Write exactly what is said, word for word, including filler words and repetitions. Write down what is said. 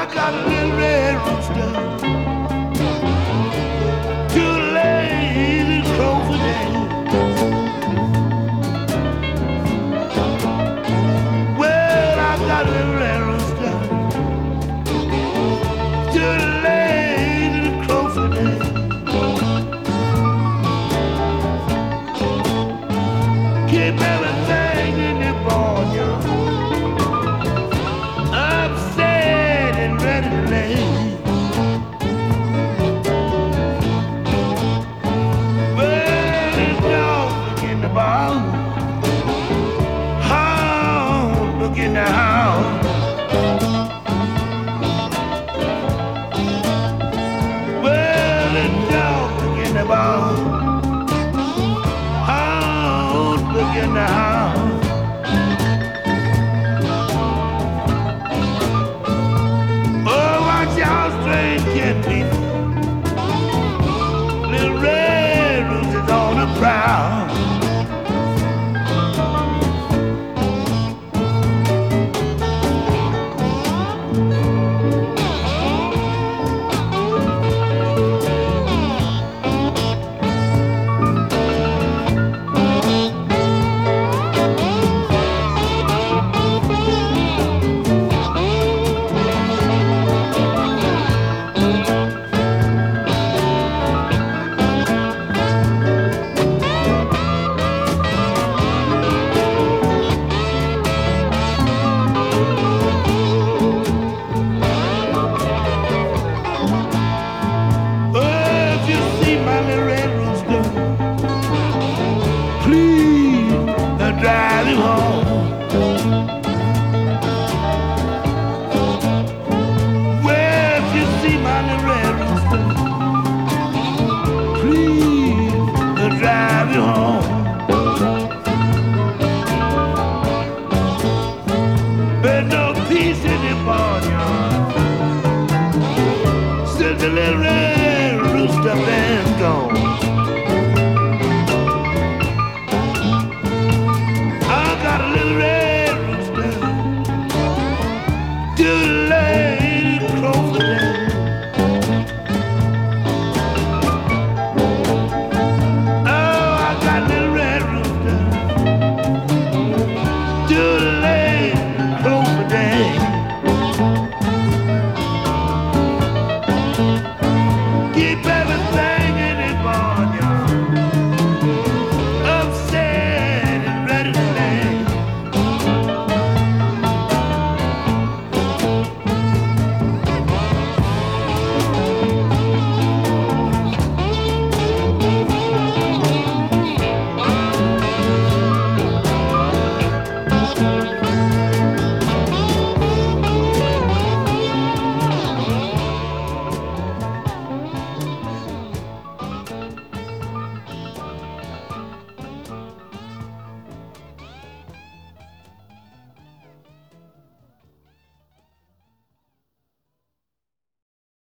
I got a little red rooster, too lazy to crow for day. Well, I got a little red rooster, too lazy to crow for day. Keep everything in the barnyard, upset and ready to lay. Well, the dog look in the barn, hound look in the house. Well, the dog look in the barn, hound look in the house. Oh, watch out, strange cat people. Little red roses on the prowl. Drive him home. Well, if you see my little red rooster, please uh, drive him home. There's no peace in the barnyard since the little red